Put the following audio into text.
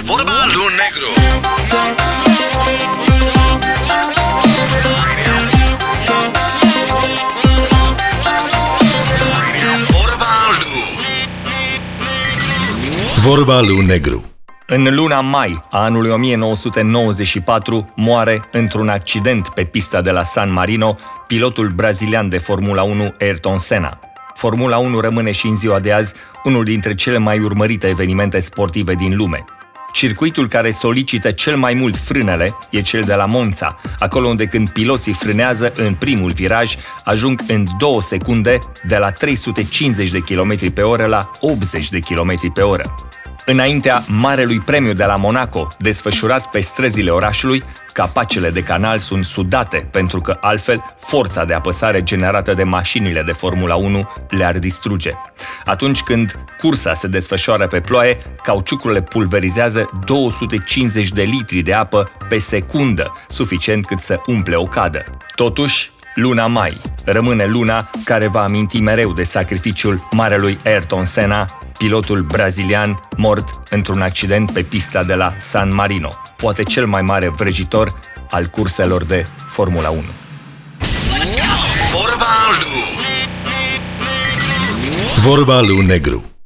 Vorba lui Negru. Vorba lui Negru. În luna mai a anului 1994 moare într-un accident pe pista de la San Marino pilotul brazilian de Formula 1 Ayrton Senna. Formula 1 rămâne și în ziua de azi unul dintre cele mai urmărite evenimente sportive din lume. Circuitul care solicită cel mai mult frânele e cel de la Monza, acolo unde când piloții frânează în primul viraj, ajung în 2 secunde de la 350 de km pe oră la 80 de km pe oră. Înaintea Marelui Premiu de la Monaco, desfășurat pe străzile orașului, capacele de canal sunt sudate, pentru că altfel forța de apăsare generată de mașinile de Formula 1 le-ar distruge. Atunci când cursa se desfășoară pe ploaie, cauciucurile pulverizează 250 de litri de apă pe secundă, suficient cât să umple o cadă. Totuși, luna mai rămâne luna care va aminti mereu de sacrificiul marelui Ayrton Senna, pilotul brazilian mort într-un accident pe pista de la San Marino, poate cel mai mare vrăjitor al curselor de Formula 1. Vorba lui Negru.